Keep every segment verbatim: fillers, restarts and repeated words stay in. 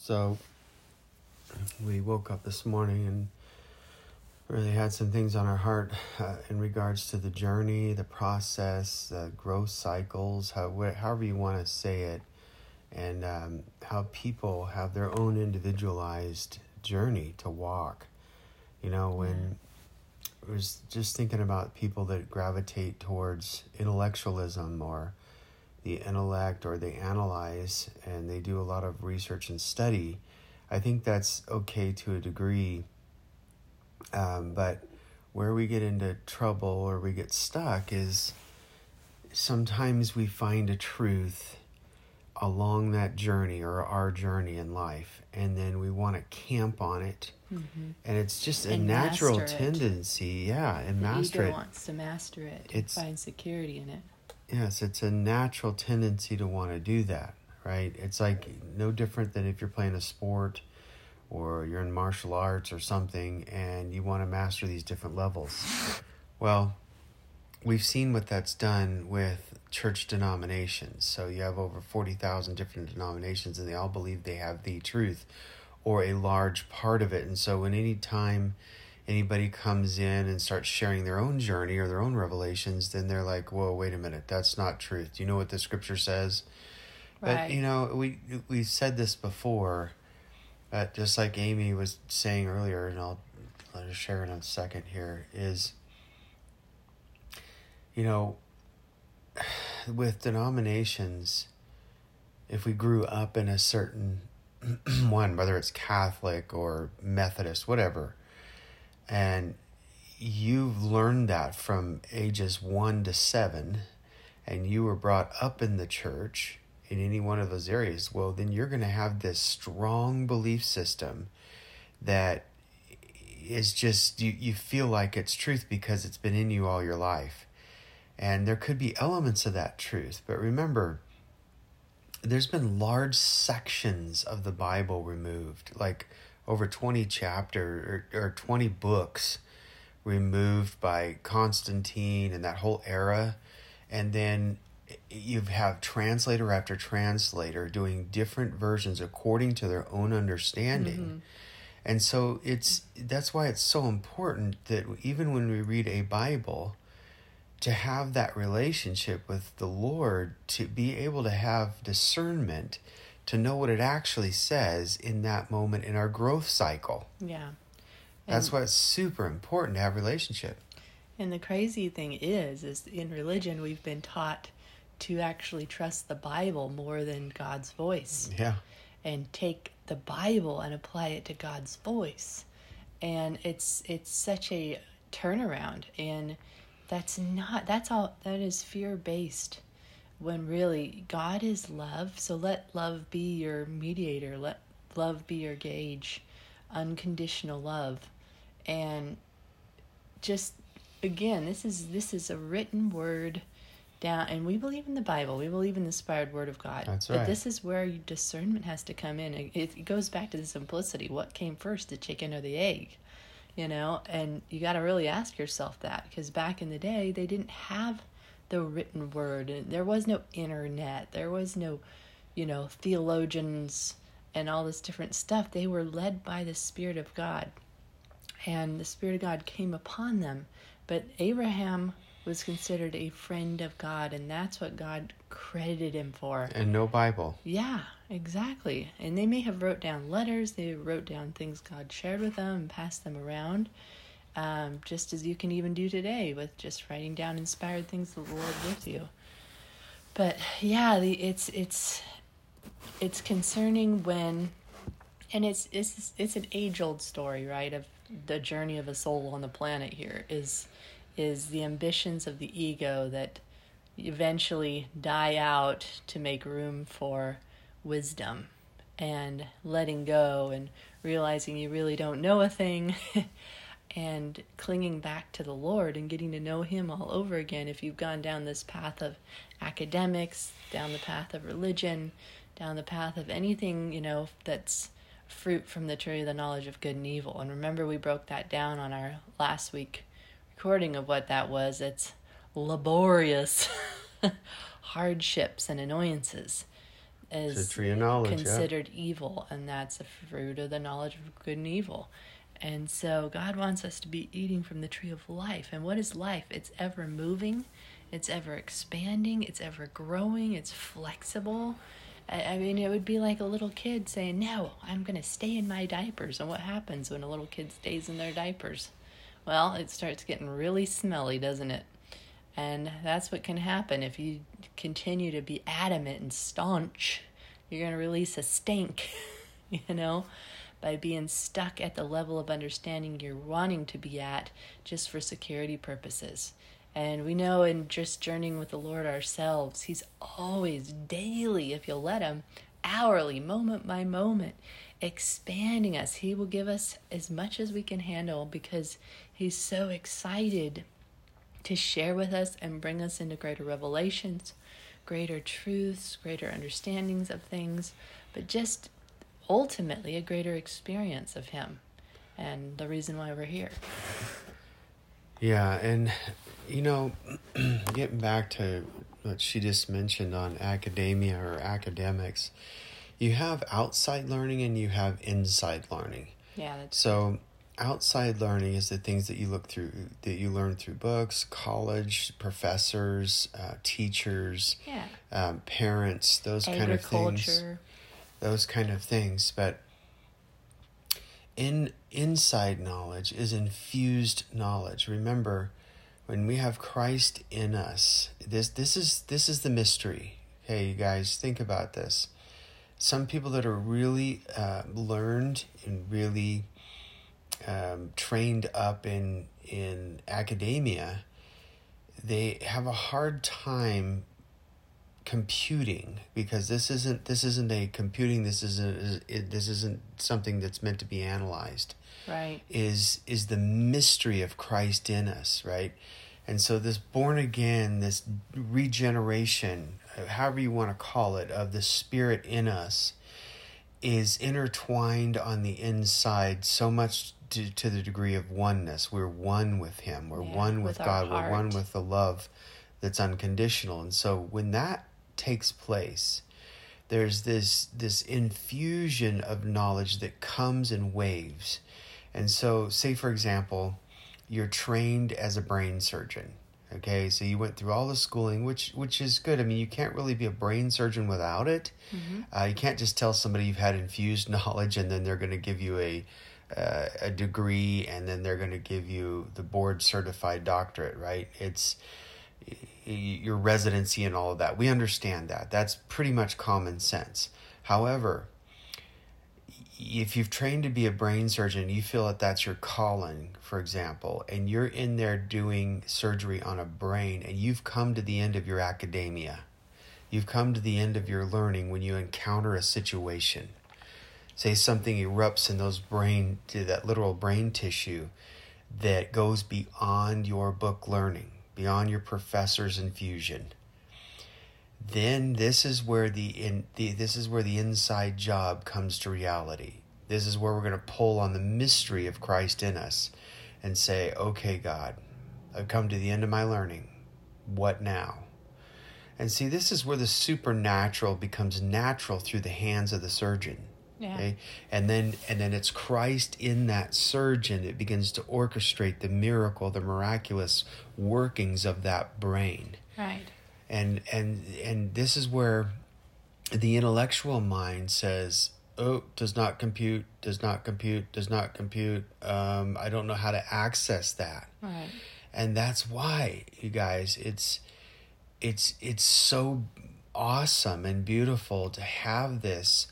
So we woke up this morning and really had some things on our heart uh, in regards to the journey, the process, uh, growth cycles, how, wh- however you want to say it, and um, how people have their own individualized journey to walk. You know, when I was just thinking about people that gravitate towards intellectualism or the intellect, or they analyze and they do a lot of research and study. I think that's okay to a degree, um, but where we get into trouble or we get stuck is sometimes we find a truth along that journey or our journey in life, and then we want to camp on it, mm-hmm. and it's just a and natural tendency, it. yeah, and the master ego it. wants to master it It's, and find security in it. Yes, it's a natural tendency to want to do that, right? It's like no different than if you're playing a sport or you're in martial arts or something and you want to master these different levels. Well, we've seen what that's done with church denominations. So you have over forty thousand different denominations, and they all believe they have the truth or a large part of it. And so when any time anybody comes in and starts sharing their own journey or their own revelations, then they're like, whoa, wait a minute, that's not truth. Do you know what the scripture says? Right. But, you know, we we said this before, but just like Amy was saying earlier, and I'll let her share in a second here, is, you know, with denominations, if we grew up in a certain one, whether it's Catholic or Methodist, whatever, and you've learned that from ages one to seven, and you were brought up in the church in any one of those areas, well, then you're going to have this strong belief system that is just, you, you feel like it's truth because it's been in you all your life. And there could be elements of that truth. But remember, there's been large sections of the Bible removed, like over twenty chapters or, or twenty books removed by Constantine and that whole era. And then you have translator after translator doing different versions according to their own understanding. Mm-hmm. And so it's that's why it's so important that even when we read a Bible, to have that relationship with the Lord, to be able to have discernment, to know what it actually says in that moment in our growth cycle. Yeah. And that's why it's super important to have a relationship. And the crazy thing is, is in religion, we've been taught to actually trust the Bible more than God's voice. Yeah. And take the Bible and apply it to God's voice. And it's it's such a turnaround. And that's not, that's all, that is fear-based. When really, God is love, so let love be your mediator. Let love be your gauge. Unconditional love. And just, again, this is this is a written word down, and we believe in the Bible. We believe in the inspired word of God. That's right. But this is where your discernment has to come in. It, it goes back to the simplicity. What came first, the chicken or the egg? You know, and you got to really ask yourself that, because back in the day, they didn't have the written word, and there was no internet, there was no, you know, theologians and all this different stuff. They were led by the Spirit of God, and the Spirit of God came upon them. But Abraham was considered a friend of God, and that's what God credited him for. And no Bible. Yeah, exactly. And they may have wrote down letters, they wrote down things God shared with them and passed them around, um, just as you can even do today with just writing down inspired things the Lord gives you. But yeah, the, it's it's it's concerning when, and it's it's it's an age-old story, right, of the journey of a soul on the planet here is is the ambitions of the ego that eventually die out to make room for wisdom and letting go and realizing you really don't know a thing and clinging back to the Lord and getting to know Him all over again. If you've gone down this path of academics, down the path of religion, down the path of anything, you know, that's fruit from the tree of the knowledge of good and evil. And remember, we broke that down on our last week recording of what that was. It's laborious hardships and annoyances. is the tree of knowledge, considered yeah. evil, and that's the fruit of the knowledge of good and evil. And so God wants us to be eating from the tree of life. And what is life? It's ever moving, it's ever expanding, it's ever growing, it's flexible. I, I mean, it would be like a little kid saying, no, I'm going to stay in my diapers. And what happens when a little kid stays in their diapers? Well, it starts getting really smelly, doesn't it? And that's what can happen if you continue to be adamant and staunch. You're going to release a stink, you know, by being stuck at the level of understanding you're wanting to be at just for security purposes. And we know in just journeying with the Lord ourselves, He's always daily, if you'll let Him, hourly, moment by moment, expanding us. He will give us as much as we can handle because He's so excited to share with us and bring us into greater revelations, greater truths, greater understandings of things, but just ultimately a greater experience of Him and the reason why we're here. Yeah, and you know, getting back to what she just mentioned on academia or academics, you have outside learning and you have inside learning. Yeah, that's so outside learning is the things that you look through, that you learn through books, college, professors, uh, teachers, yeah. um, parents, those kind of things. Those kind of things. But in inside knowledge is infused knowledge. Remember, when we have Christ in us, this this is this is the mystery. Hey, you guys, think about this. Some people that are really uh, learned and really um, trained up in in academia, they have a hard time computing, because this isn't this isn't a computing this isn't this isn't something that's meant to be analyzed. Right. Is is the mystery of Christ in us, right? And so this born again, this regeneration, however you want to call it, of the Spirit in us is intertwined on the inside so much to, to the degree of oneness. We're one with Him. We're yeah, one with, with God. We're one with the love that's unconditional. And so when that takes place, there's this this infusion of knowledge that comes in waves. And so, say for example, you're trained as a brain surgeon. Okay, so you went through all the schooling, which which is good. I mean, you can't really be a brain surgeon without it. Mm-hmm. Uh, you can't just tell somebody you've had infused knowledge and then they're going to give you a uh, a degree and then they're going to give you the board certified doctorate, right? It's your residency and all of that. We understand that. That's pretty much common sense. However, if you've trained to be a brain surgeon, you feel that that's your calling, for example, and you're in there doing surgery on a brain, and you've come to the end of your academia. You've come to the end of your learning when you encounter a situation. Say something erupts in those brain, to that literal brain tissue that goes beyond your book learning, beyond your professor's infusion. Then this is where the in the this is where the inside job comes to reality. This is where we're going to pull on the mystery of Christ in us and say, okay, God, I've come to the end of my learning. What now? And see, this is where the supernatural becomes natural through the hands of the surgeon. Yeah. Okay? And then and then it's Christ in that surgeon that begins to orchestrate the miracle, the miraculous workings of that brain. Right. And and and this is where the intellectual mind says, oh, does not compute, does not compute, does not compute. Um, I don't know how to access that. Right. And that's why, you guys, it's it's it's so awesome and beautiful to have this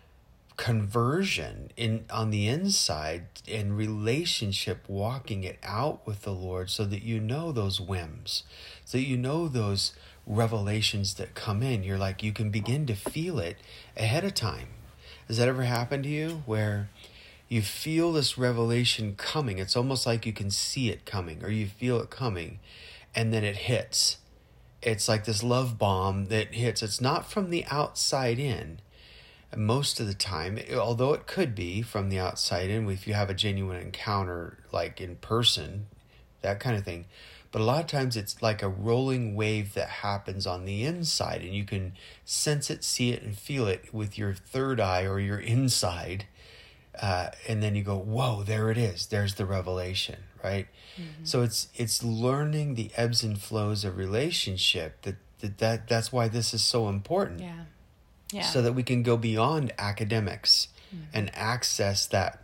conversion in on the inside and relationship, walking it out with the Lord, so that you know those whims, so that you know those revelations that come in. You're like, you can begin to feel it ahead of time. Has that ever happened to you, where you feel this revelation coming? It's almost like you can see it coming, or you feel it coming, and then it hits. It's like this love bomb that hits. It's not from the outside in. Most of the time, although it could be from the outside in if you have a genuine encounter, like in person, that kind of thing. But a lot of times it's like a rolling wave that happens on the inside, and you can sense it, see it, and feel it with your third eye or your inside. Uh, and then you go, whoa, there it is. There's the revelation, right? Mm-hmm. So it's it's learning the ebbs and flows of relationship. That, that that that's why this is so important. Yeah, yeah. So that we can go beyond academics mm-hmm. and access that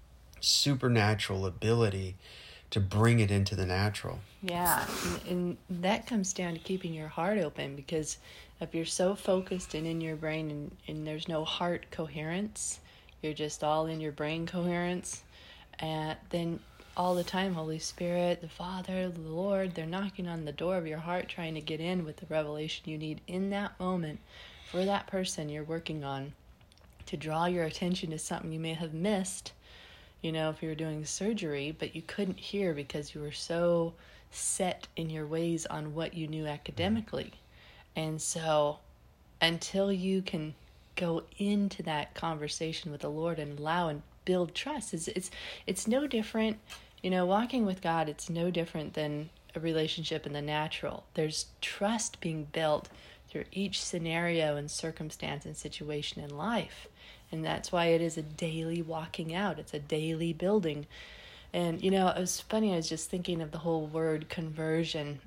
supernatural ability to bring it into the natural. Yeah, and, and that comes down to keeping your heart open, because if you're so focused and in your brain and, and there's no heart coherence, you're just all in your brain coherence, and then all the time Holy Spirit, the Father, the Lord, they're knocking on the door of your heart trying to get in with the revelation you need in that moment for that person you're working on, to draw your attention to something you may have missed, you know, if you were doing surgery, but you couldn't hear because you were so set in your ways on what you knew academically. And so until you can go into that conversation with the Lord and allow and build trust, it's it's it's no different, you know, walking with God, it's no different than a relationship in the natural. There's trust being built through each scenario and circumstance and situation in life. And that's why it is a daily walking out. It's a daily building. And, you know, it was funny, I was just thinking of the whole word conversion.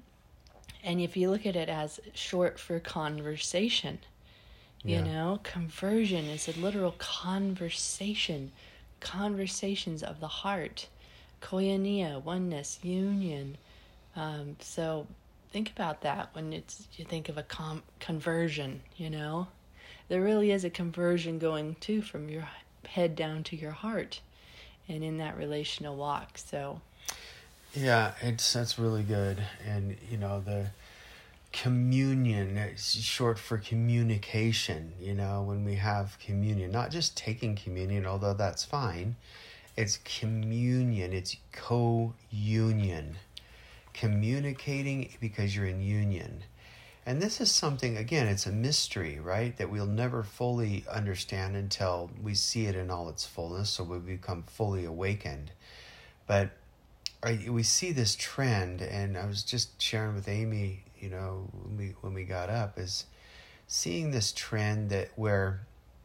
And if you look at it as short for conversation, yeah. you know, conversion is a literal conversation, conversations of the heart, koinonia, oneness, union. Um, so think about that when it's you think of a com- conversion, you know. There really is a conversion going too from your head down to your heart, and in that relational walk. So, yeah, it's that's really good. And you know, the communion, it's short for communication. You know, when we have communion, not just taking communion, although that's fine. It's communion. It's co-union, communicating because you're in union. And this is something, again, it's a mystery, right, that we'll never fully understand until we see it in all its fullness, so we become fully awakened. But we see this trend, and I was just sharing with Amy, you know, when we, when we got up, is seeing this trend that where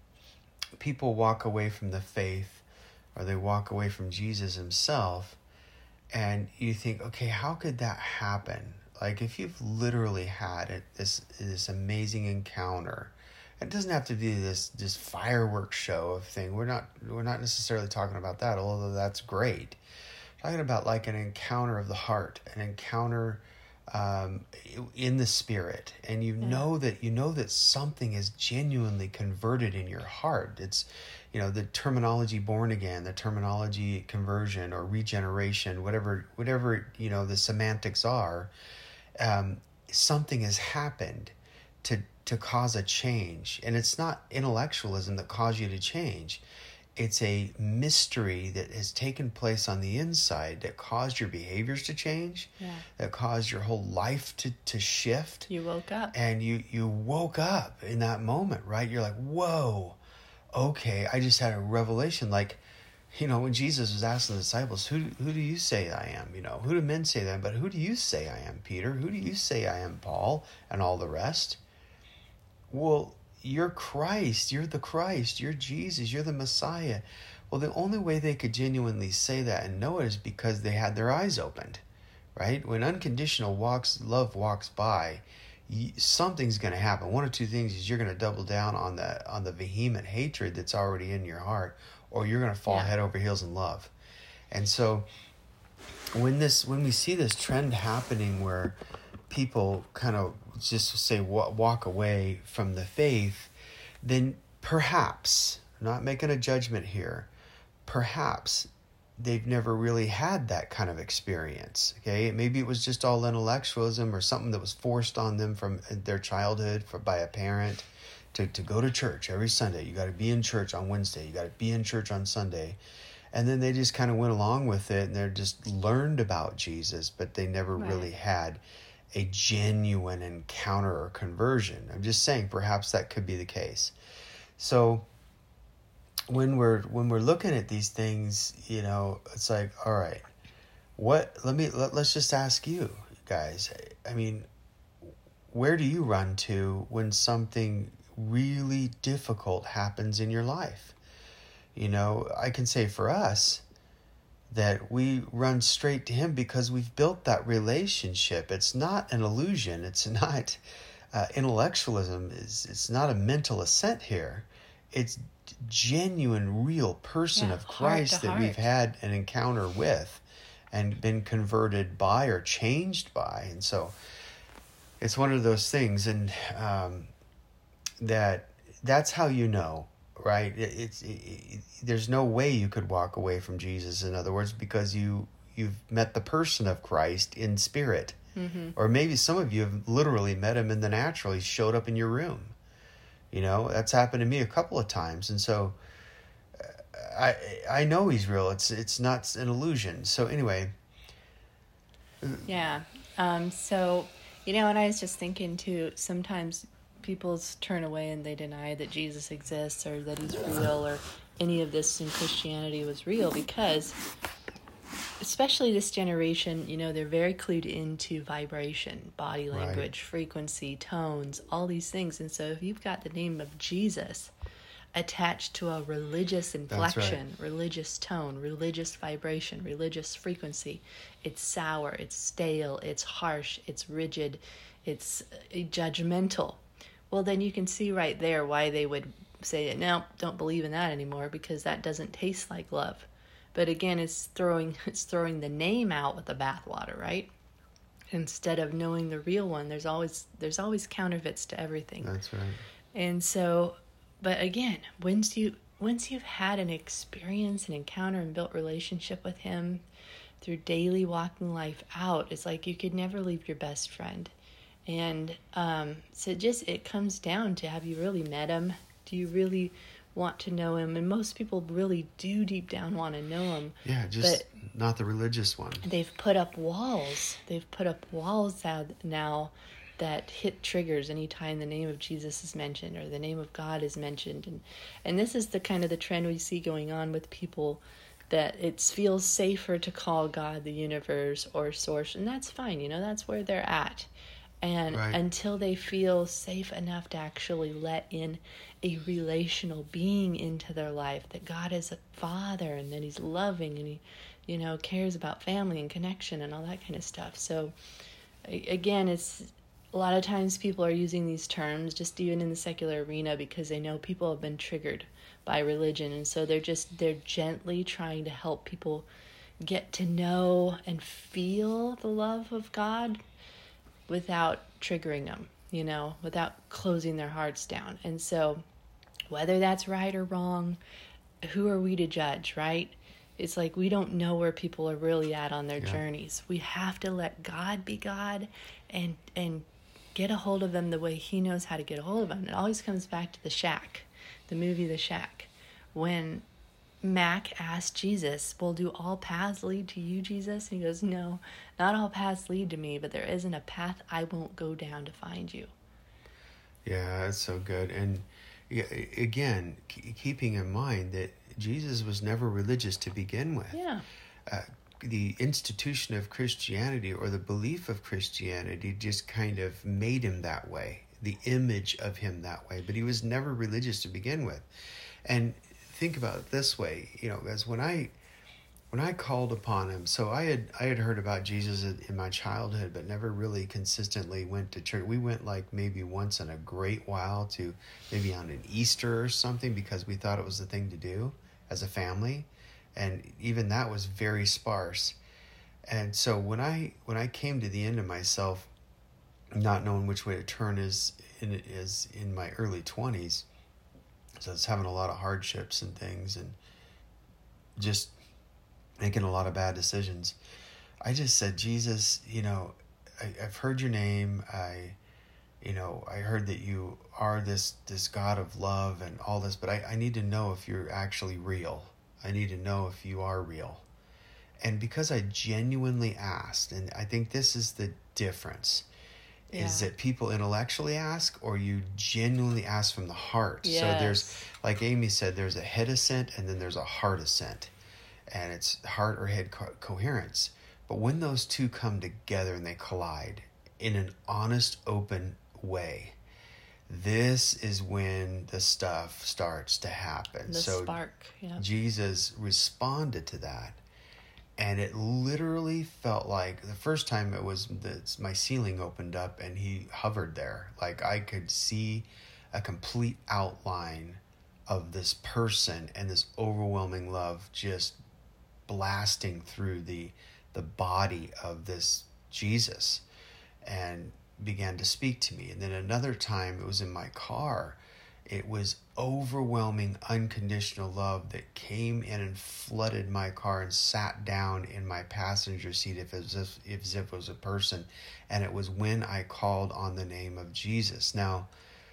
people walk away from the faith, or they walk away from Jesus himself, and you think, okay, how could that happen? Like if you've literally had it, this this amazing encounter, it doesn't have to be this this fireworks show of thing. We're not we're not necessarily talking about that, although that's great. We're talking about like an encounter of the heart, an encounter um, in the spirit, and you yeah. know that you know that something is genuinely converted in your heart. It's, you know, the terminology born again, the terminology conversion or regeneration, whatever whatever you know the semantics are. Um, something has happened to to cause a change, and it's not intellectualism that caused you to change. It's a mystery that has taken place on the inside that caused your behaviors to change, yeah. that caused your whole life to, to shift. You woke up. And you, you woke up in that moment, right? You're like, whoa, okay, I just had a revelation. Like, you know, when Jesus was asking the disciples, who who do you say I am? You know, who do men say that I am? But who do you say I am, Peter? Who do you say I am, Paul? And all the rest. Well, you're Christ. You're the Christ. You're Jesus. You're the Messiah. Well, the only way they could genuinely say that and know it is because they had their eyes opened, right? When unconditional walks, love walks by, something's going to happen. One of two things is you're going to double down on the on the vehement hatred that's already in your heart, or you're going to fall yeah. head over heels in love. And so when this when we see this trend happening where people kind of just say walk away from the faith, then perhaps, I'm not making a judgment here, perhaps they've never really had that kind of experience. Okay, maybe it was just all intellectualism or something that was forced on them from their childhood for by a parent to, to go to church every Sunday. You got to be in church on Wednesday. You got to be in church on Sunday. And then they just kind of went along with it, and they just learned about Jesus, but they never right. really had a genuine encounter or conversion. I'm just saying perhaps that could be the case. So when we're when we're looking at these things, you know, it's like, all right, what let me let, let's just ask you, guys. I mean, where do you run to when something really difficult happens in your life? You know, I can say for us that we run straight to him because we've built that relationship. It's not an illusion. It's not uh, intellectualism. It's, it's not a mental assent here. It's genuine, real person Yeah, of Christ that heart. we've had an encounter with and been converted by or changed by. And so it's one of those things, and um, that that's how you know, right? It, it's it, it, there's no way you could walk away from Jesus, in other words, because you you've met the person of Christ in spirit, Mm-hmm. or maybe some of you have literally met him in the natural. He showed up in your room. You know, that's happened to me a couple of times, and so uh, I I know he's real. It's it's not an illusion. So anyway, Yeah. Um, so, you know, and I was just thinking too, sometimes people turn away and they deny that Jesus exists or that he's real or any of this in Christianity was real because, especially this generation, you know, they're very clued into vibration, body language, Right. frequency, tones, all these things. And so if you've got the name of Jesus attached to a religious inflection, religious tone, religious vibration, religious frequency, it's sour, it's stale, it's harsh, it's rigid, it's uh, judgmental. Well, then you can see right there why they would say, no, don't believe in that anymore, because that doesn't taste like love. But again, it's throwing it's throwing the name out with the bathwater, right? Instead of knowing the real one, there's always there's always counterfeits to everything. that's right. And so, but again, once you once you've had an experience, an encounter, and built relationship with him through daily walking life out, it's like you could never leave your best friend. And um, so just it comes down to, have you really met him? Do you really want to know him? And most people really do deep down want to know him. Yeah, just not the religious one. They've put up walls. They've put up walls out now that hit triggers anytime the name of Jesus is mentioned or the name of God is mentioned. And and this is the kind of the trend we see going on with people, that it feels safer to call God the universe or source. And that's fine. You know, that's where they're at. And Right. until they feel safe enough to actually let in a relational being into their life, that God is a father and that he's loving and he, you know, cares about family and connection and all that kind of stuff. So a- again, it's a lot of times people are using these terms just even in the secular arena because they know people have been triggered by religion. And so they're just, they're gently trying to help people get to know and feel the love of God without triggering them, you know, without closing their hearts down. And so whether that's right or wrong, who are we to judge, right? It's like we don't know where people are really at on their Yeah. journeys. We have to let God be God and and get a hold of them the way he knows how to get a hold of them. It always comes back to The Shack, the movie The Shack. When Mac asked Jesus, well, do all paths lead to you, Jesus? And he goes, no, not all paths lead to me, but there isn't a path I won't go down to find you. Yeah, that's so good. And yeah, again, k- keeping in mind that Jesus was never religious to begin with. Yeah. Uh, the institution of Christianity or the belief of Christianity just kind of made him that way, the image of him that way. But he was never religious to begin with. And think about it this way, you know, as when I when I called upon him, so I had I had heard about Jesus in, in my childhood, but never really consistently went to church. We went like maybe once in a great while to maybe on an Easter or something because we thought it was the thing to do as a family, and even that was very sparse. And so when I when I came to the end of myself, not knowing which way to turn is in is in my early twenties. So I was having a lot of hardships and things and just making a lot of bad decisions. I just said, Jesus, you know, I, I've heard your name. I, you know, I heard that you are this, this God of love and all this, but I, I need to know if you're actually real. I need to know if you are real. And because I genuinely asked, and I think this is the difference, Yeah. is that people intellectually ask or you genuinely ask from the heart. Yes. So there's, like Amy said, there's a head assent and then there's a heart assent. And it's heart or head co- coherence. But when those two come together and they collide in an honest, open way, this is when the stuff starts to happen. The so spark, yeah. Jesus responded to that. And it literally felt like the first time it was the, my ceiling opened up and he hovered there. Like I could see a complete outline of this person and this overwhelming love just blasting through the the body of this Jesus and began to speak to me. And then another time it was in my car. It was overwhelming, unconditional love that came in and flooded my car and sat down in my passenger seat if as if, if, as if it was a person. And it was when I called on the name of Jesus. Now,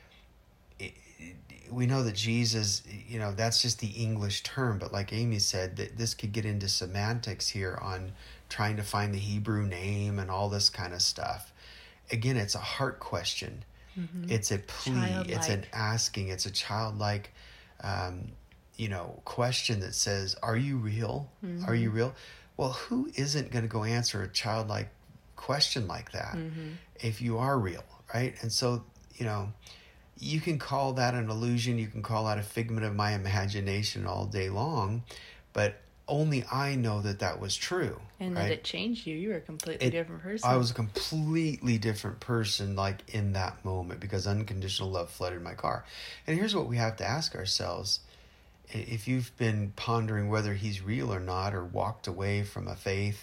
it, it, we know that Jesus, you know, that's just the English term. But like Amy said, that this could get into semantics here on trying to find the Hebrew name and all this kind of stuff. Again, it's a heart question. Mm-hmm. It's a plea. Childlike. It's an asking. It's a childlike, um, you know, question that says, "Are you real? Mm-hmm. Are you real?" Well, who isn't going to go answer a childlike question like that mm-hmm. if you are real, right? And so, you know, you can call that an illusion. You can call that a figment of my imagination all day long, but only I know that that was true. And right? that it changed you. You were a completely it, different person. I was a completely different person, like in that moment, because unconditional love flooded my car. And here's what we have to ask ourselves. If you've been pondering whether he's real or not, or walked away from a faith,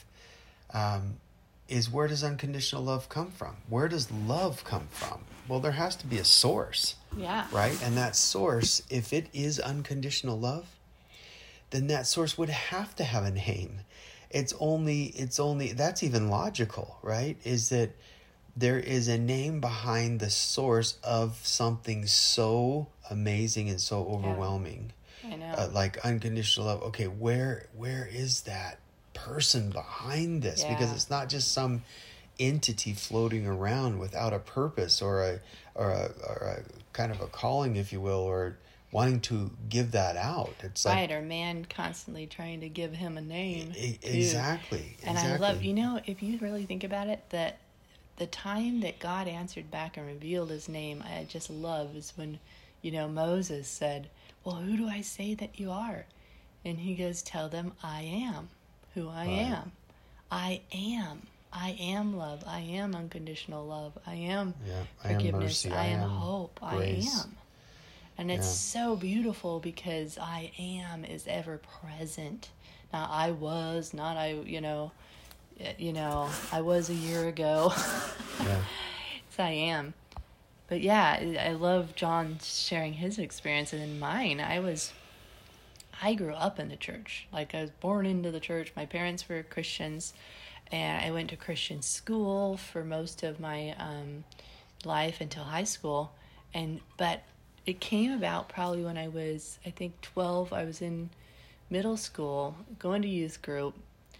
um, is where does unconditional love come from? Where does love come from? Well, there has to be a source. Yeah. Right? And that source, if it is unconditional love, then that source would have to have a name. It's only, it's only, that's even logical, right? Is that there is a name behind the source of something so amazing and so overwhelming. Yeah, I know. Uh, like unconditional love. Okay, where, where is that person behind this? Yeah. Because it's not just some entity floating around without a purpose or a, or a, or a kind of a calling, if you will, or wanting to give that out. It's like, right, or man constantly trying to give him a name. E- exactly. And exactly. I love, you know, if you really think about it, that the time that God answered back and revealed his name, I just love is when, you know, Moses said, well, who do I say that you are? And he goes, tell them I am who I right. am. I am. I am love. I am unconditional love. I am yeah, I forgiveness. Am mercy. I, I am am hope. grace. I am. And it's yeah. so beautiful because I am is ever present. Now I was, not I, you know, you know, I was a year ago. yeah. It's I am. But yeah, I love John sharing his experience, and in mine, I was, I grew up in the church. Like I was born into the church. My parents were Christians, and I went to Christian school for most of my um, life until high school. And but it came about probably when I was, I think, twelve. I was in middle school, going to youth group,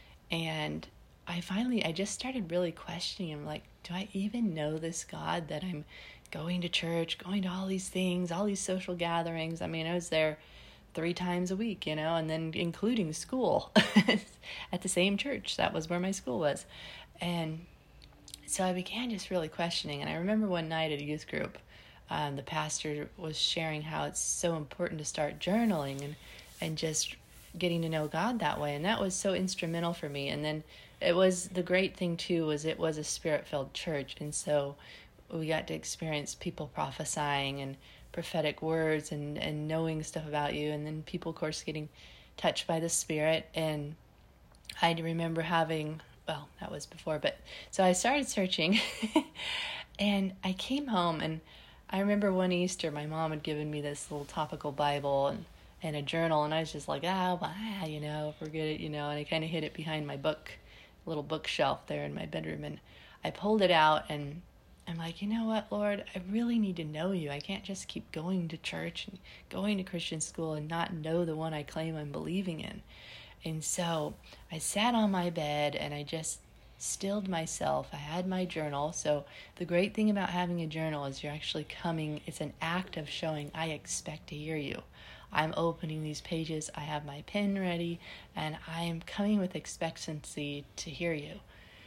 and I finally, I just started really questioning him, like, do I even know this God that I'm going to church, going to all these things, all these social gatherings? I mean, I was there three times a week, you know, and then including school at the same church. That was where my school was. And so I began just really questioning. And I remember one night at a youth group, um, the pastor was sharing how it's so important to start journaling and, and just getting to know God that way. And that was so instrumental for me. And then it was, the great thing too was it was a spirit-filled church. And so we got to experience people prophesying and prophetic words and, and knowing stuff about you. And then people, of course, getting touched by the Spirit. And I remember having, well, that was before, but so I started searching and I came home, and I remember one Easter, my mom had given me this little topical Bible and, and a journal, and I was just like, oh, ah, you know, forget it, you know, and I kind of hid it behind my book, little bookshelf there in my bedroom, and I pulled it out, and I'm like, you know what, Lord, I really need to know you. I can't just keep going to church and going to Christian school and not know the one I claim I'm believing in. And so I sat on my bed and I just stilled myself. I had my journal. So the great thing about having a journal is you're actually coming, it's an act of showing I expect to hear you. I'm opening these pages. I have my pen ready, and I am coming with expectancy to hear you.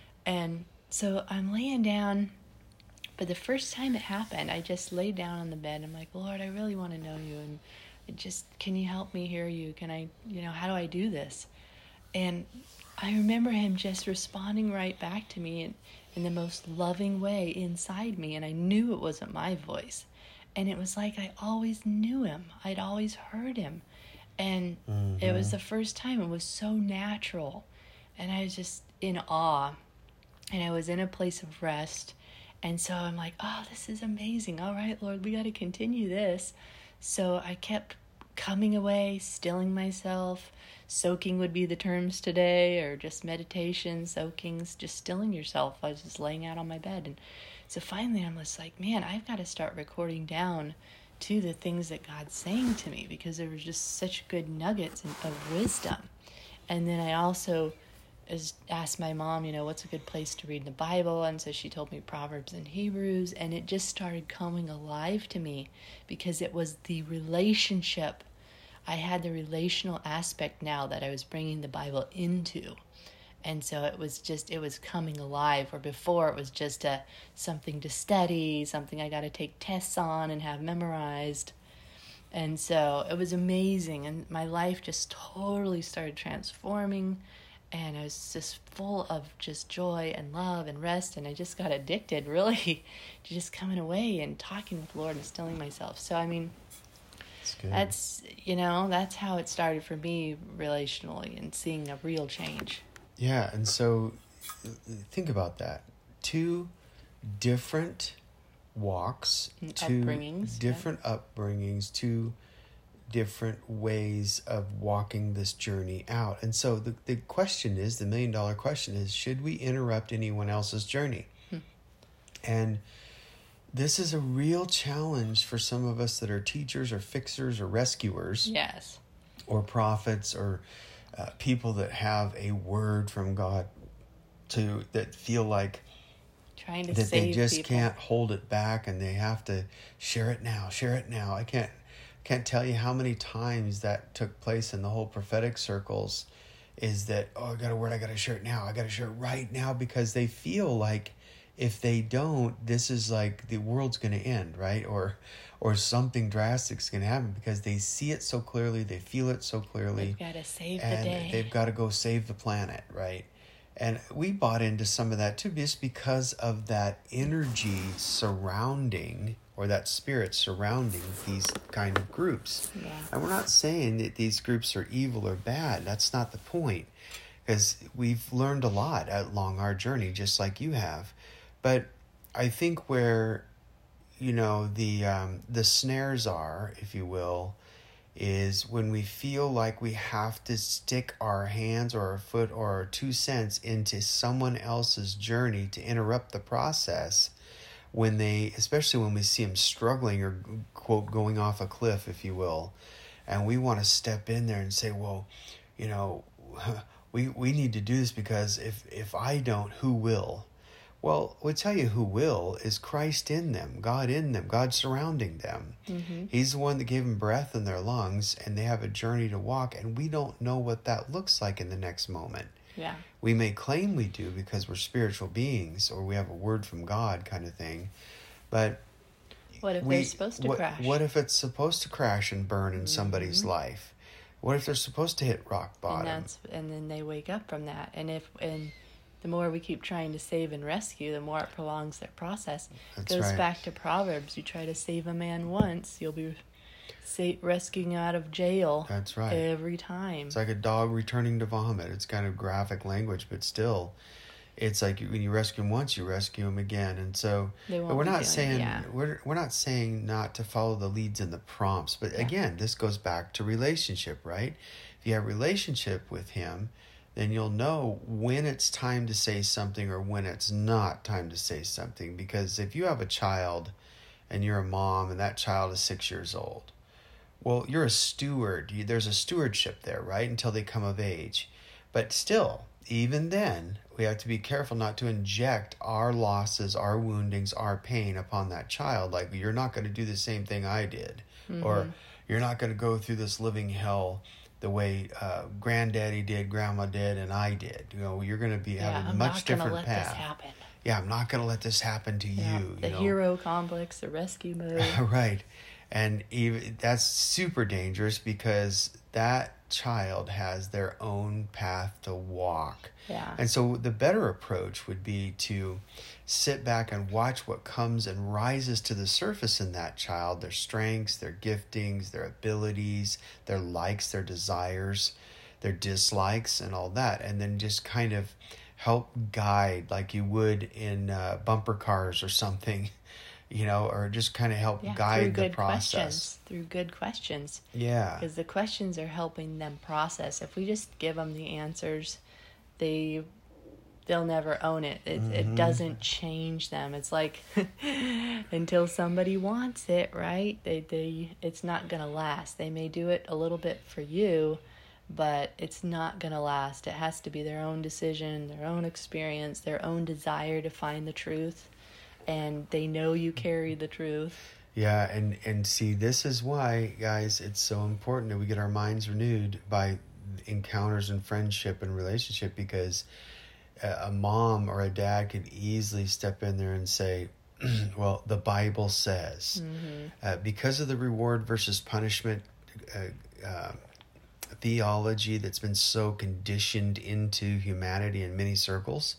And so I'm laying down, but the first time it happened, I just laid down on the bed. I'm like, Lord, I really want to know you, and just, can you help me hear you? Can I, you know, how do I do this? And I remember him just responding right back to me in, in the most loving way inside me, and I knew it wasn't my voice. And it was like I always knew him. I'd always heard him. And mm-hmm. it was the first time. It was so natural. And I was just in awe. And I was in a place of rest. And so I'm like, oh, this is amazing. All right, Lord, we got to continue this. So I kept coming away, stilling myself. Soaking would be the terms today, or just meditation, soakings, just stilling yourself. I was just laying out on my bed. And so finally I'm just like, man, I've got to start recording down to the things that God's saying to me, because there was just such good nuggets of wisdom. And then I also asked my mom, you know, what's a good place to read the Bible? And so she told me Proverbs and Hebrews, and it just started coming alive to me, because it was the relationship. I had the relational aspect now that I was bringing the Bible into. And so it was just, it was coming alive, where before it was just a something to study, something I got to take tests on and have memorized. And so it was amazing. And my life just totally started transforming. And I was just full of just joy and love and rest. And I just got addicted, really, to just coming away and talking with the Lord and stilling myself. So, I mean, that's good. That's, you know, that's how it started for me relationally, and seeing a real change. Yeah, and so think about that. Two different walks, two upbringings, different yeah. upbringings, two different ways of walking this journey out. And so the, the question is, the million dollar question is, should we interrupt anyone else's journey? Hmm. And this is a real challenge for some of us that are teachers or fixers or rescuers. Yes. Or prophets, or uh, people that have a word from God to that feel like trying to that save they just people. Can't hold it back, and they have to share it now, share it now. I can't can't tell you how many times that took place in the whole prophetic circles, is that, oh, I got a word, I got to share it now, I got to share it right now, because they feel like if they don't, this is like the world's going to end, right? Or or something drastic is going to happen, because they see it so clearly, they feel it so clearly. They've got to save and the day. They've got to go save the planet, right? And we bought into some of that too, just because of that energy surrounding, or that spirit surrounding these kind of groups. Yeah. And we're not saying that these groups are evil or bad. That's not the point, because we've learned a lot along our journey, just like you have. But I think where, you know, the um, the snares are, if you will, is when we feel like we have to stick our hands or our foot or our two cents into someone else's journey to interrupt the process. When they, especially when we see them struggling or, quote, going off a cliff, if you will, and we want to step in there and say, well, you know, we we need to do this, because if if I don't, who will? Well, we'll tell you who will is Christ in them, God in them, God surrounding them. Mm-hmm. He's the one that gave them breath in their lungs, and they have a journey to walk, and we don't know what that looks like in the next moment. Yeah. We may claim we do because we're spiritual beings, or we have a word from God kind of thing, but what if we, they're supposed to what, crash? What if it's supposed to crash and burn in mm-hmm. somebody's life? What if they're supposed to hit rock bottom? And that's and then they wake up from that, and if and the more we keep trying to save and rescue, the more it prolongs their process. That's It goes right. back to Proverbs. You try to save a man once, you'll be sa- rescuing out of jail. That's right. Every time. It's like a dog returning to vomit. It's kind of graphic language, but still, it's like when you rescue him once, you rescue him again. And so, They won't but we're be not doing saying it, yeah. we're we're not saying not to follow the leads and the prompts. But Yeah. again, this goes back to relationship, right? If you have a relationship with him, then you'll know when it's time to say something or when it's not time to say something. Because if you have a child and you're a mom and that child is six years old, well, you're a steward. You, there's a stewardship there, right? Until they come of age. But still, even then, we have to be careful not to inject our losses, our woundings, our pain upon that child. Like, you're not going to do the same thing I did. Mm-hmm. Or You're not going to go through this living hell the way uh, granddaddy did, grandma did, and I did. You know, you're going to be Yeah, having a I'm much not gonna different let path. this happen. Yeah, I'm not going to let this happen to Yeah, you. the you know? hero complex, the rescue mode. Right. And even that's super dangerous because that child has their own path to walk. Yeah. And so the better approach would be to sit back and watch what comes and rises to the surface in that child, their strengths, their giftings, their abilities, their likes, their desires, their dislikes, and all that. And then just kind of help guide like you would in uh, bumper cars or something. You know, or just kind of help Yeah, guide through the good process. questions. Through good questions. Yeah. Because the questions are helping them process. If we just give them the answers, they they'll never own it. It, Mm-hmm. it doesn't change them. It's like until somebody wants it, right? They they it's not gonna last. They may do it a little bit for you, but it's not gonna last. It has to be their own decision, their own experience, their own desire to find the truth. And they know you carry the truth. Yeah, and, and see, this is why, guys, it's so important that we get our minds renewed by encounters and friendship and relationship, because a, a mom or a dad could easily step in there and say, well, the Bible says. Mm-hmm. Uh, because of the reward versus punishment uh, uh, theology that's been so conditioned into humanity in many circles,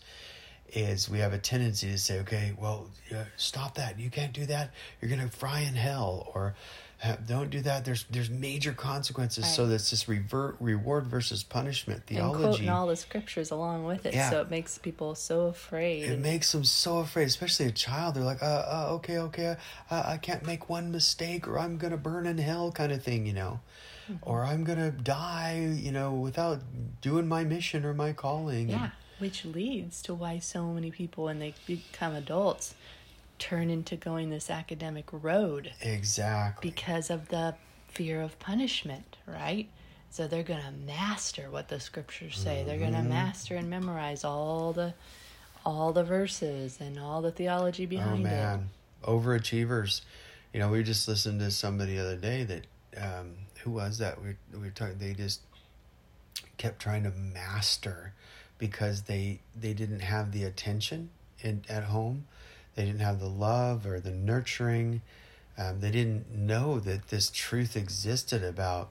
is we have a tendency to say, okay, well, uh, stop that. You can't do that. You're going to fry in hell. Or uh, don't do that. There's there's major consequences. Right. So that's this revert, reward versus punishment theology. And quoting all the scriptures along with it. Yeah. So it makes people so afraid. It makes them so afraid, especially a child. They're like, uh, uh okay, okay, uh, I can't make one mistake or I'm going to burn in hell kind of thing, you know. Mm-hmm. Or I'm going to die, you know, without doing my mission or my calling. Yeah. And, which leads to why so many people, when they become adults, turn into going this academic road. Exactly. Because of the fear of punishment, right? So they're going to master what the scriptures say. Mm-hmm. They're going to master and memorize all the all the verses and all the theology behind it. Oh, man. It. Overachievers. You know, we just listened to somebody the other day that, um, who was that? We, we were talking, they just kept trying to master because they they didn't have the attention in, at home. They didn't have the love or the nurturing. Um, they didn't know that this truth existed about,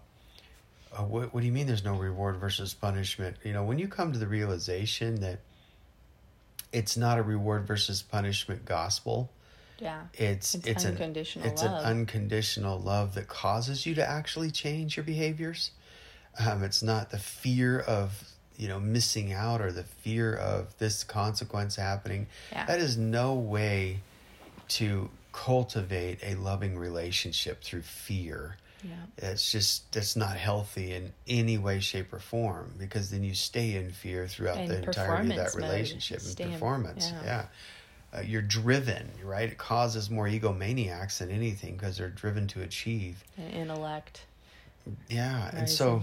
uh, what, what do you mean there's no reward versus punishment? You know, when you come to the realization that it's not a reward versus punishment gospel, yeah, it's it's, it's unconditional an, it's love. an unconditional love that causes you to actually change your behaviors. Um, it's not the fear of, you know, missing out or the fear of this consequence happening. Yeah. That is no way to cultivate a loving relationship through fear. Yeah. That's just, that's not healthy in any way, shape, or form, because then you stay in fear throughout And the entirety of that performance mode. relationship Stay and in- performance. yeah. Yeah. Uh, you're driven, right? It causes more egomaniacs than anything because they're driven to achieve. And intellect. Yeah, and Rising. so,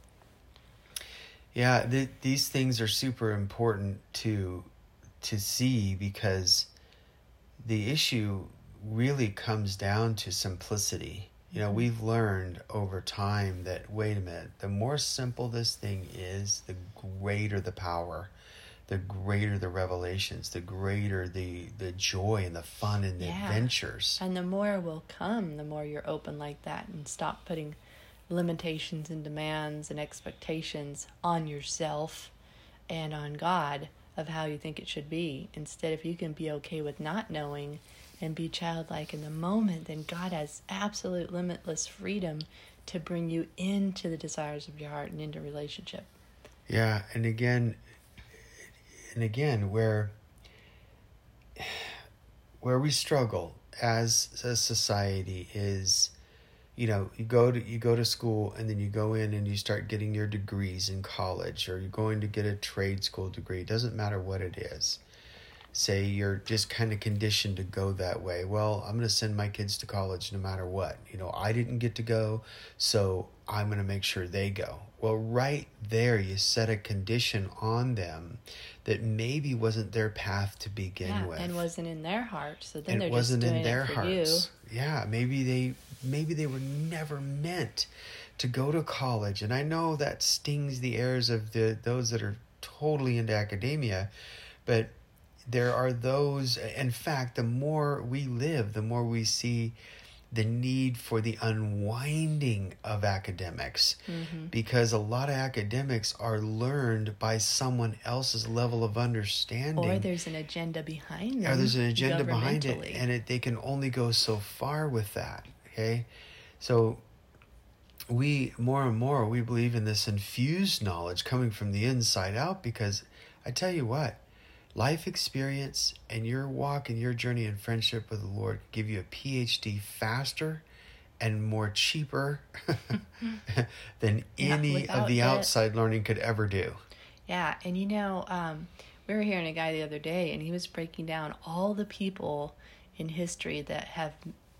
yeah, th- these things are super important to to see, because the issue really comes down to simplicity. You know, we've learned over time that, wait a minute, the more simple this thing is, the greater the power, the greater the revelations, the greater the, the joy and the fun and the Yeah. adventures. And the more will come, the more you're open like that and stop putting limitations and demands and expectations on yourself and on God of how you think it should be. Instead, if you can be okay with not knowing and be childlike in the moment, then God has absolute limitless freedom to bring you into the desires of your heart and into relationship. Yeah, and again, and again, where where we struggle as a society is, you know, you go to you go to school and then you go in and you start getting your degrees in college, or you're going to get a trade school degree. It doesn't matter what it is. say you're just kind of conditioned to go that way. Well, I'm going to send my kids to college no matter what. You know, I didn't get to go, so I'm going to make sure they go. Well, right there, you set a condition on them that maybe wasn't their path to begin yeah, with, and wasn't in their heart. So then and they're it wasn't just doing in their it for hearts. you. Yeah, maybe they maybe they were never meant to go to college, and I know that stings the ears of the those that are totally into academia, but there are those. In fact, the more we live, the more we see the need for the unwinding of academics, mm-hmm. because a lot of academics are learned by someone else's level of understanding. Or there's an agenda behind them. Or there's an agenda behind it, and it, they can only go so far with that, okay? So we, more and more, we believe in this infused knowledge coming from the inside out, because I tell you what, life experience and your walk and your journey in friendship with the Lord give you a P H D faster and more cheaper than yeah, any of the outside learning could ever do. Yeah, and you know, um, we were hearing a guy the other day, and he was breaking down all the people in history that have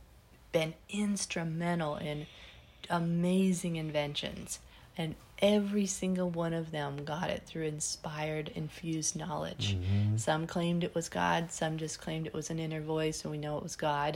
been instrumental in amazing inventions. And every single one of them got it through inspired, infused knowledge. Mm-hmm. Some claimed it was God. Some just claimed it was an inner voice, and we know it was God.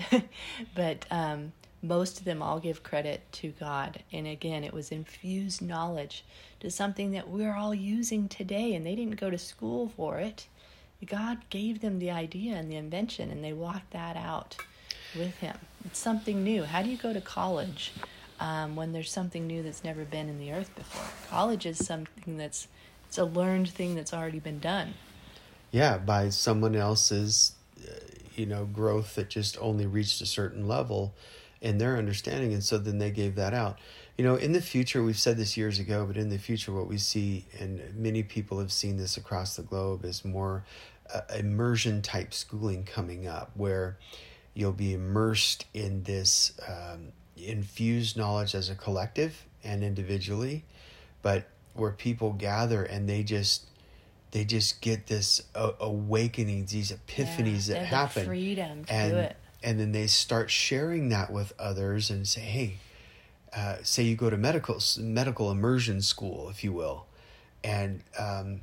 But um, most of them all give credit to God. And again, it was infused knowledge to something that we're all using today. And they didn't go to school for it. God gave them the idea and the invention, and they walked that out with him. It's something new. How do you go to college Um, when there's something new that's never been in the earth before? College is something that's, it's a learned thing that's already been done. Yeah, by someone else's, uh, you know, growth that just only reached a certain level in their understanding. And so then they gave that out. You know, in the future, we've said this years ago, but in the future, what we see, and many people have seen this across the globe, is more uh, immersion type schooling coming up, where you'll be immersed in this um infused knowledge as a collective and individually, but where people gather and they just they just get this uh, awakening, these epiphanies yeah, that happen, the freedom to and do it. And then they start sharing that with others and say, hey, uh, say you go to medical medical immersion school, if you will, and um,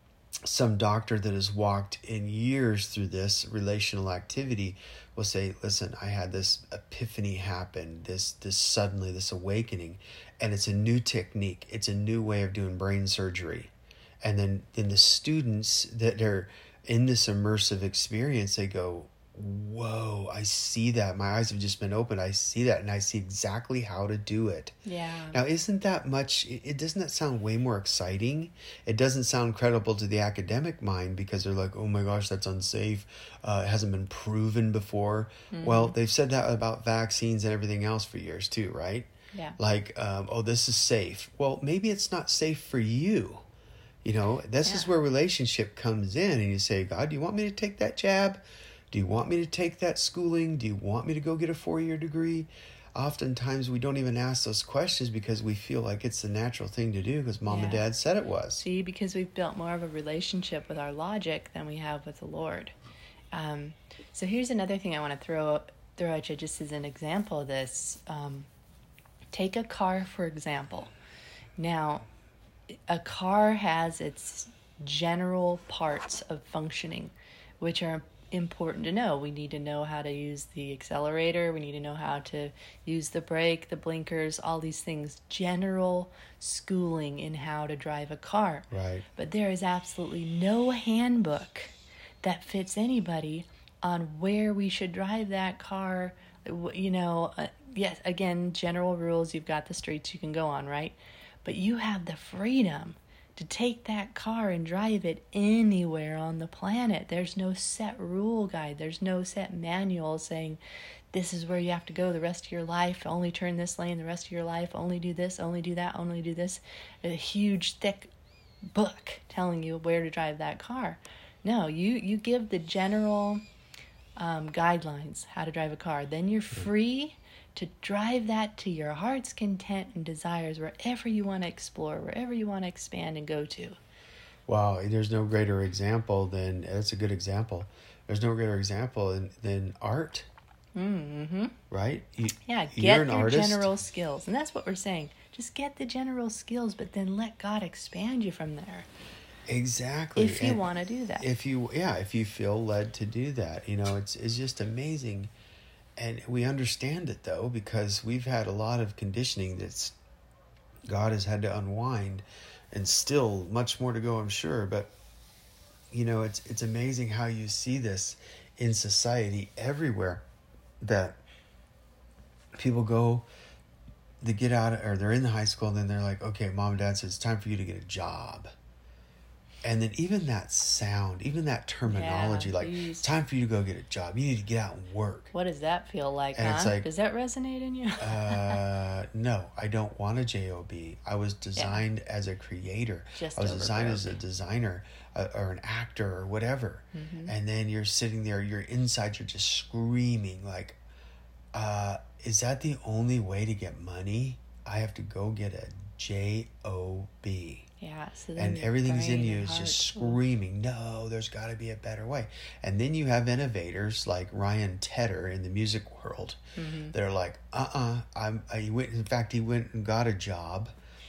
some doctor that has walked in years through this relational activity will say, listen, I had this epiphany happen, this this suddenly, this awakening, and it's a new technique. It's a new way of doing brain surgery. And then, then the students that are in this immersive experience, they go, whoa, I see that. My eyes have just been opened. I see that, and I see exactly how to do it. Yeah. Now, isn't that much, it, it doesn't that sound way more exciting? It doesn't sound credible to the academic mind, because they're like, oh my gosh, that's unsafe. Uh, it hasn't been proven before. Mm-hmm. Well, they've said that about vaccines and everything else for years too, right? Yeah. Like, um, oh, this is safe. Well, maybe it's not safe for you. You know, this yeah. is where relationship comes in, and you say, God, do you want me to take that jab? Do you want me to take that schooling? Do you want me to go get a four-year degree? Oftentimes we don't even ask those questions because we feel like it's the natural thing to do because mom yeah. and dad said it was. See, because we've built more of a relationship with our logic than we have with the Lord. Um, so here's another thing I want to throw throw at you just as an example of this. Um, take a car, for example. Now, a car has its general parts of functioning, which are important to know. We need to know how to use the accelerator. We need to know how to use the brake, the blinkers, all these things. General schooling in how to drive a car. Right. But there is absolutely no handbook that fits anybody on where we should drive that car. You know, uh, yes, again, general rules. You've got the streets you can go on, right? But you have the freedom to take that car and drive it anywhere on the planet. There's no set rule guide. There's no set manual saying this is where you have to go the rest of your life. Only turn this lane the rest of your life. Only do this, only do that, only do this. A huge, thick book telling you where to drive that car. No, you, you give the general um, guidelines how to drive a car. Then you're free to drive that to your heart's content and desires wherever you want to explore, wherever you want to expand and go to. Wow, there's no greater example than, that's a good example. There's no greater example than, than art. Mm-hmm. Right? You, Yeah, get you're an your artist. general skills. And that's what we're saying. Just get the general skills, but then let God expand you from there. Exactly. If you And want to do that. If you, yeah, if you feel led to do that, you know, it's it's just amazing. And we understand it, though, because we've had a lot of conditioning that's God has had to unwind, and still much more to go, I'm sure. But, you know, it's it's amazing how you see this in society everywhere, that people go, they get out, or they're in the high school, and then they're like, okay, mom and dad says it's time for you to get a job. And then even that sound, even that terminology, Yeah, like, geez. it's time for you to go get a job. You need to get out and work. What does that feel like, And huh? it's like, Does that resonate in you? uh, no, I don't want a job. I was designed yeah. as a creator. Just I was designed broke. as a designer uh, or an actor or whatever. Mm-hmm. And then you're sitting there, you're inside, you're just screaming like, uh, is that the only way to get money? I have to go get a job. Yeah, so then and everything's in you and is heart, just screaming, no, there's got to be a better way. And then you have innovators like Ryan Tedder in the music world mm-hmm. that are like, uh-uh, I'm, I went, in fact, he went and got a job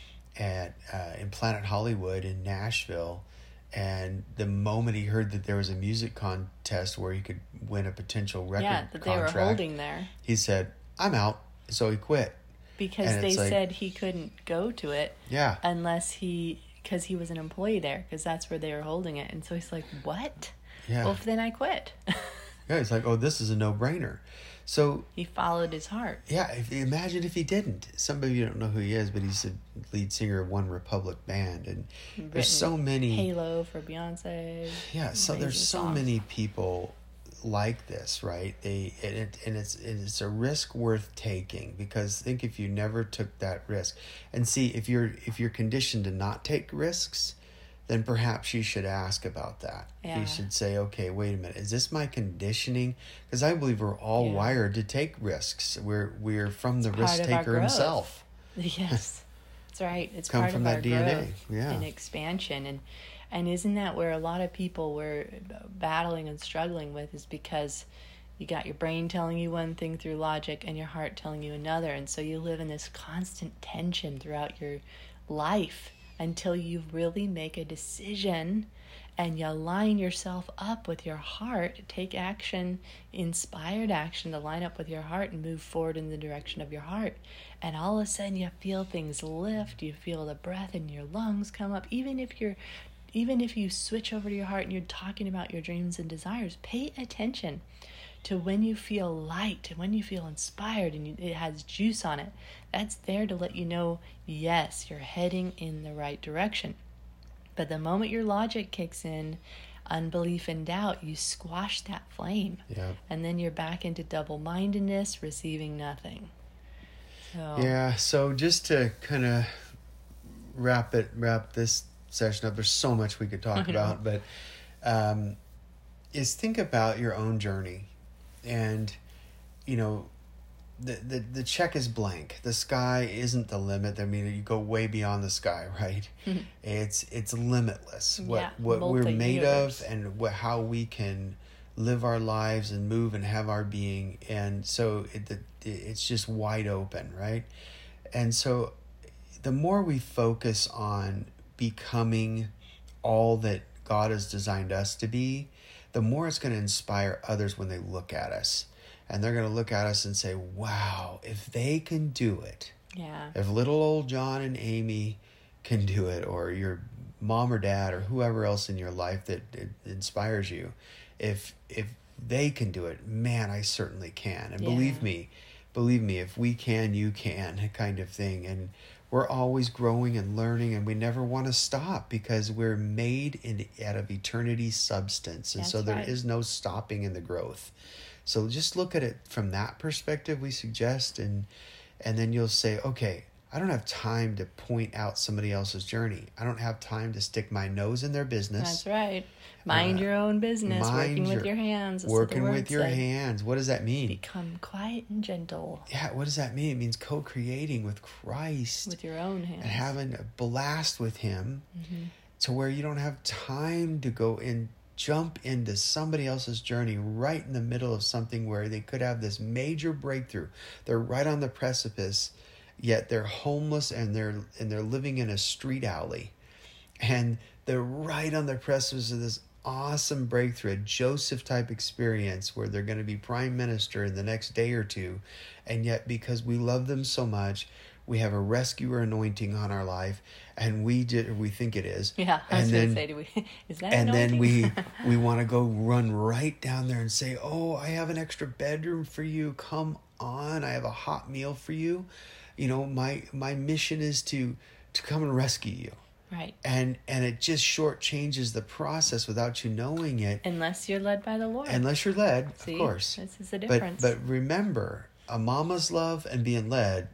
at uh, in Planet Hollywood in Nashville. And the moment he heard that there was a music contest where he could win a potential record yeah, that contract, they were holding there, he said, I'm out. So he quit. Because and they like, said he couldn't go to it yeah. unless he, because he was an employee there, because that's where they were holding it. And so he's like, what? Yeah. Well, then I quit. Yeah, it's like, oh, this is a no-brainer. So he followed his heart. Yeah, if, imagine if he didn't. Some of you don't know who he is, but he's the lead singer of One Republic Band. And Written there's so many... Halo for Beyonce. Yeah, so there's so songs. many people like this, right? They and, it, and it's it's a risk worth taking, because think if you never took that risk, and see if you're if you're conditioned to not take risks, then perhaps you should ask about that. Yeah. You should say, okay, wait a minute, is this my conditioning? Because I believe we're all yeah. wired to take risks. We're we're from the it's risk taker himself. Yes, that's right. It's Come part from of that our D N A, growth yeah, and expansion. And and isn't that where a lot of people were battling and struggling with, is because you got your brain telling you one thing through logic and your heart telling you another. And so you live in this constant tension throughout your life until you really make a decision and you line yourself up with your heart, take action, inspired action to line up with your heart and move forward in the direction of your heart. And all of a sudden you feel things lift, you feel the breath in your lungs come up. Even if you're Even if you switch over to your heart and you're talking about your dreams and desires, pay attention to when you feel light and when you feel inspired and you, it has juice on it. That's there to let you know, yes, you're heading in the right direction. But the moment your logic kicks in, unbelief and doubt, you squash that flame. Yeah. And then you're back into double-mindedness, receiving nothing. So. Yeah, so just to kind of wrap it, wrap this session up, there's so much we could talk about, but um, is think about your own journey. And, you know, the, the the check is blank. The sky isn't the limit. I mean, you go way beyond the sky, right? it's it's limitless. What yeah, what we're made universe. of, and what how we can live our lives and move and have our being. And so it, it it's just wide open, right? And so the more we focus on becoming all that God has designed us to be, the more it's going to inspire others when they look at us. And they're going to look at us and say, wow, if they can do it, yeah. if little old John and Amy can do it, or your mom or dad or whoever else in your life that it inspires you, if if they can do it, man, I certainly can. And yeah. believe me, believe me, if we can, you can, kind of thing. And we're always growing and learning, and we never want to stop, because we're made in out of eternity substance. And That's so there right. is no stopping in the growth. So just look at it from that perspective, we suggest, and and then you'll say, okay, I don't have time to point out somebody else's journey. I don't have time to stick my nose in their business. That's right. Mind uh, your own business, working your, with your hands. That's working what the with your said. hands. What does that mean? Become quiet and gentle. Yeah, what does that mean? It means co-creating with Christ. With your own hands. And having a blast with Him. Mm-hmm. to where you don't have time to go and jump into somebody else's journey right in the middle of something where they could have this major breakthrough. They're right on the precipice, yet they're homeless and they're and they're living in a street alley. And they're right on the precipice of this awesome breakthrough, a Joseph type experience where they're going to be prime minister in the next day or two. And yet, because we love them so much, we have a rescuer anointing on our life, and we did, we think it is. Yeah, I was going to say, do we, is that and anointing? then we we want to go run right down there and say, oh, I have an extra bedroom for you. Come on, I have a hot meal for you. You know, my my mission is to to come and rescue you. Right. And and it just shortchanges the process without you knowing it. Unless you're led by the Lord. Unless you're led, See, of course. This is the difference. But but remember, a mama's love and being led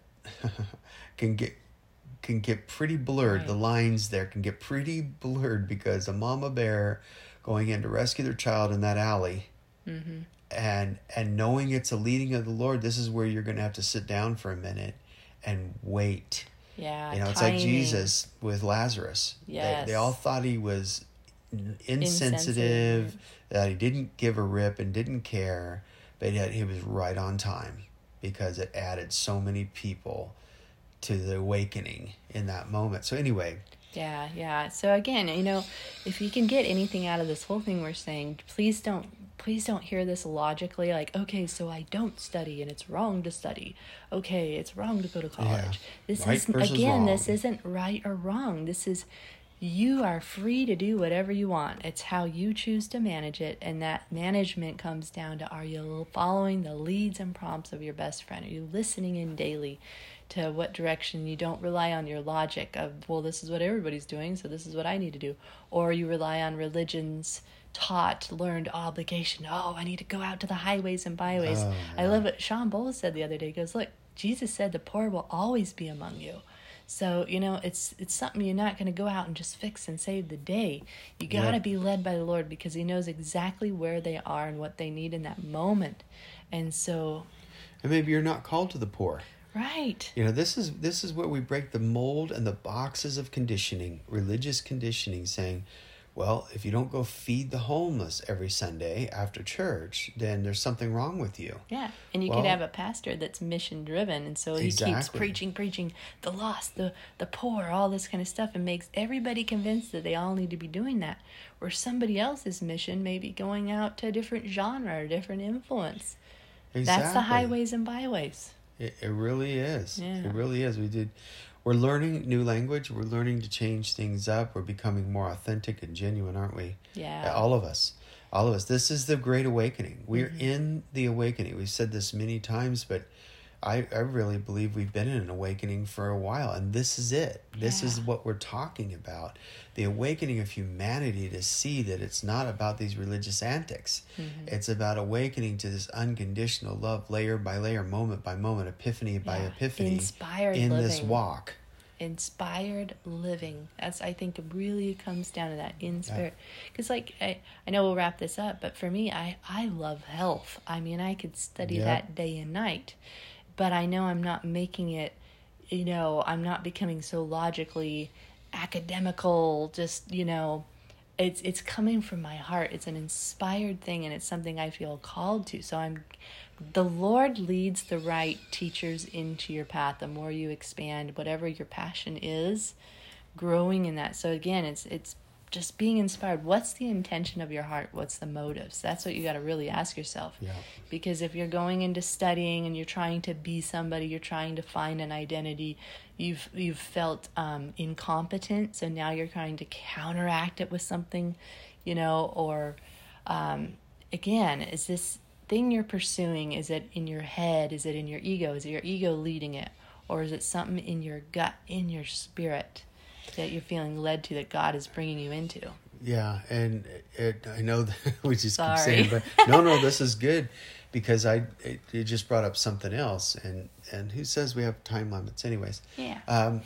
can get can get pretty blurred. Right. The lines there can get pretty blurred because a mama bear going in to rescue their child in that alley, mm-hmm. and and knowing it's a leading of the Lord, this is where you're going to have to sit down for a minute and wait. Yeah, you know, it's timing. like Jesus with Lazarus. Yes. They, they all thought he was insensitive, Insensitive. that he didn't give a rip and didn't care, but yet he was right on time because it added so many people to the awakening in that moment. So anyway. Yeah, yeah. So again, you know, if you can get anything out of this whole thing we're saying, please don't please don't hear this logically like, okay, so I don't study and it's wrong to study. Okay, it's wrong to go to college. Yeah. This Right is versus again, wrong. this isn't right or wrong. This is you are free to do whatever you want. It's how you choose to manage it, and that management comes down to, are you following the leads and prompts of your best friend? Are you listening in daily to what direction? You don't rely on your logic of, well, this is what everybody's doing, so this is what I need to do. Or you rely on religion's taught, learned obligation. Oh, I need to go out to the highways and byways. Oh, I yeah. love what Sean Bowles said the other day. He goes, look, Jesus said the poor will always be among you. So, you know, it's it's something you're not going to go out and just fix and save the day. You got to Yep. be led by the Lord because he knows exactly where they are and what they need in that moment. And so, And maybe you're not called to the poor. right. You know, this is this is where we break the mold and the boxes of conditioning, religious conditioning, saying, well, if you don't go feed the homeless every Sunday after church, then there's something wrong with you. Yeah, and you Well- could have a pastor that's mission driven, and so he keeps Exactly. preaching, preaching the lost, the the poor, all this kind of stuff, and makes everybody convinced that they all need to be doing that. Or somebody else's mission may be going out to a different genre or different influence. Exactly. That's the highways and byways. It, it really is. Yeah. It really is. We did. We're learning new language. We're learning to change things up. We're becoming more authentic and genuine, aren't we? Yeah. All of us. All of us. This is the great awakening. We're Mm-hmm. in the awakening. We've said this many times, but I, I really believe we've been in an awakening for a while, and this is it. This is Yeah. what we're talking about. The awakening of humanity to see that it's not about these religious antics. Mm-hmm. It's about awakening to this unconditional love, layer by layer, moment by moment, epiphany by Yeah. epiphany, Inspired in this living. walk. Inspired living. That's, I think, it really comes down to that in spirit. Because, like, I, I know we'll wrap this up, but for me, I, I love health. I mean, I could study Yep. that day and night, but I know I'm not making it, you know, I'm not becoming so logically academical, just, you know, it's it's coming from my heart. It's an inspired thing, and it's something I feel called to. So I'm, the Lord leads the right teachers into your path. The more you expand, whatever your passion is, growing in that. So again, it's it's just being inspired. What's the intention of your heart? What's the motives? That's what you got to really ask yourself. Yeah. Because if you're going into studying and you're trying to be somebody, you're trying to find an identity, you've you've felt um, incompetent, so now you're trying to counteract it with something, you know, or um, again, is this thing you're pursuing, is it in your head? Is it in your ego? Is it your ego leading it? Or is it something in your gut, in your spirit that you're feeling led to, that God is bringing you into? Yeah, and it, I know that we just Sorry. keep saying, but no, no, this is good because I it, it just brought up something else, and and who says we have time limits, anyways? Yeah. Um,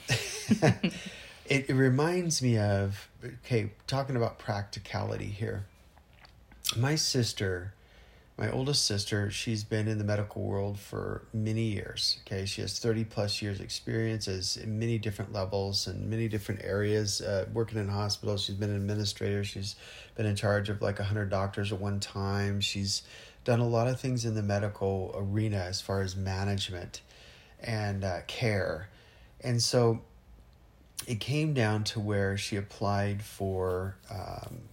it, it reminds me of okay, talking about practicality here. My sister My oldest sister, she's been in the medical world for many years. Okay, she has thirty plus years experience as in many different levels and many different areas. Uh, working in hospitals, she's been an administrator. She's been in charge of like a hundred doctors at one time. She's done a lot of things in the medical arena as far as management and uh, care, and so it came down to where she applied for. Um,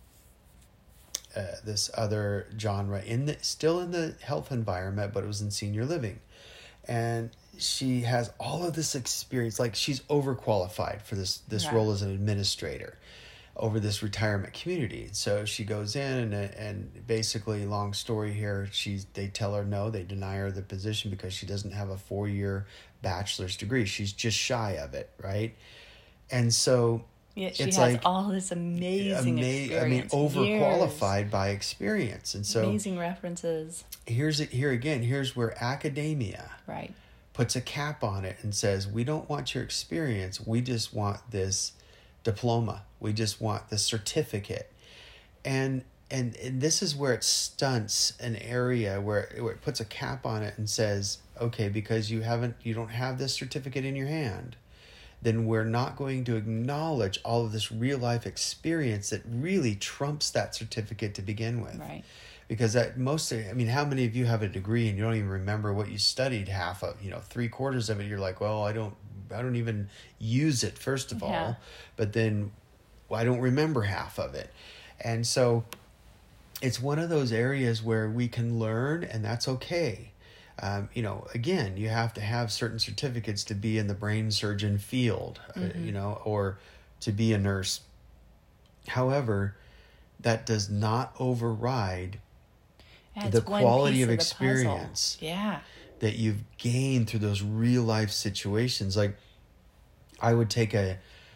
Uh, this other genre in the still in the health environment, but it was in senior living, and she has all of this experience. Like she's overqualified for this this Yeah. role as an administrator over this retirement community. So she goes in and and basically, long story here, she's they tell her no, they deny her the position because she doesn't have a four year bachelor's degree. She's just shy of it, right? And so. Yeah, she it's has like all this amazing ama- experience. I mean, overqualified years. by experience, and so Amazing references. here's it. Here again, here's where academia Right. puts a cap on it and says, "We don't want your experience. We just want this diploma. We just want the certificate." And and, and this is where it stunts an area where it, where it puts a cap on it and says, "Okay, because you haven't, you don't have this certificate in your hand, then we're not going to acknowledge all of this real life experience that really trumps that certificate to begin with." Right. Because that most, I mean, how many of you have a degree and you don't even remember what you studied half of, you know, three quarters of it? You're like, well, I don't, I don't even use it, first of Yeah. all, but then well, I don't remember half of it. And so it's one of those areas where we can learn, and that's okay. Um, you know, again, you have to have certain certificates to be in the brain surgeon field, mm-hmm. uh, you know, or to be a nurse. However, that does not override Yeah, the one quality piece of the experience puzzle. Yeah. that you've gained through those real life situations. Like I would take a,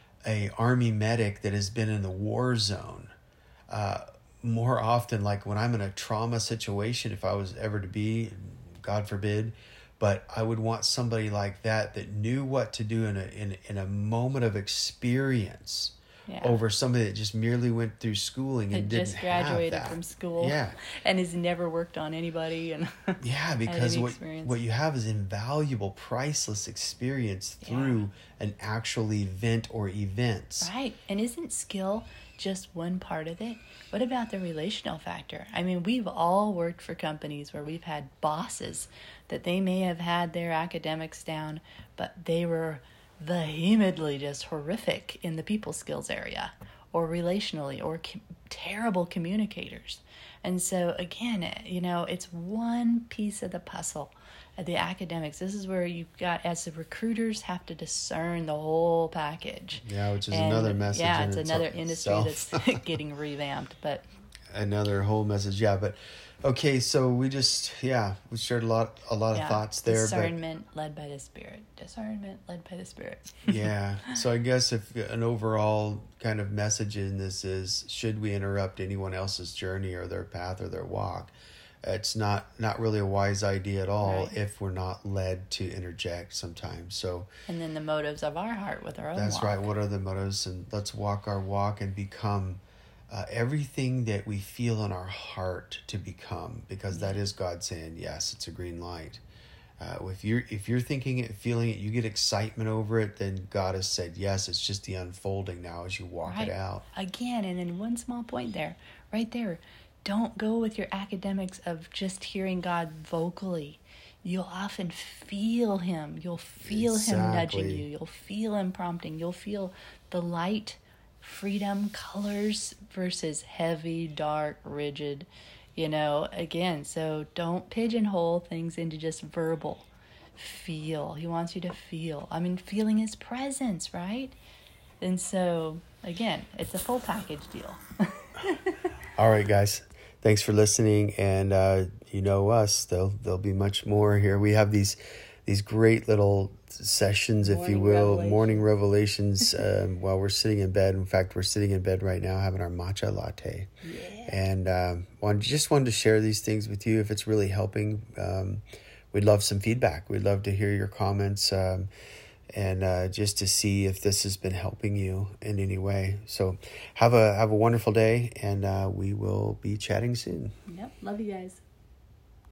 a army medic that has been in the war zone, uh, more often, like when I'm in a trauma situation, if I was ever to be, God forbid, but I would want somebody like that that knew what to do in a in, in a moment of experience Yeah. over somebody that just merely went through schooling and Had didn't just graduated have that. from school. Yeah. And has never worked on anybody. And Yeah, because any what experience. what you have is invaluable, priceless experience through an actual event or events. Right. And isn't skill just one part of it? What about the relational factor? I mean, we've all worked for companies where we've had bosses that they may have had their academics down, but they were vehemently just horrific in the people skills area or relationally or com- terrible communicators. And so again, you know, it's one piece of the puzzle. The academics, this is where you've got, as the recruiters, have to discern the whole package. Yeah, which is And, another message. Yeah, in it's its- another industry itself. that's getting revamped. But Another whole message. Yeah, but okay, so we just yeah we shared a lot a lot yeah, of thoughts there. discernment led by the Spirit. Discernment led by the Spirit. But yeah, so I guess if an overall kind of message in this is, should we interrupt anyone else's journey or their path or their walk? It's not not really a wise idea at all Right. if we're not led to interject sometimes. So And then the motives of our heart with our own that's walk. right. What are the motives? And let's walk our walk and become uh, everything that we feel in our heart to become, because that is God saying, yes, it's a green light. Uh, if you're if you're thinking it, feeling it, you get excitement over it, then God has said, yes, it's just the unfolding now as you walk Right. it out. Again, and then one small point there, right there. Don't go with your academics of just hearing God vocally. You'll often feel him. You'll feel him nudging Exactly. you. You'll feel him prompting. You'll feel the light, freedom, colors versus heavy, dark, rigid. You know, again, so don't pigeonhole things into just verbal. Feel. He wants you to feel. I mean, feeling his presence, right? And so, again, it's a full package deal. All right, guys. Thanks for listening, and uh, you know us. There'll there'll be much more here. We have these these great little sessions, if you Morning will, revelation. morning revelations um, while we're sitting in bed. In fact, we're sitting in bed right now having our matcha latte. Yeah. And um, wanted, just wanted to share these things with you if it's really helping. Um, we'd love some feedback. We'd love to hear your comments. Um, and uh, just to see if this has been helping you in any way. So have a have a wonderful day, and uh, we will be chatting soon. Yep. Love you guys.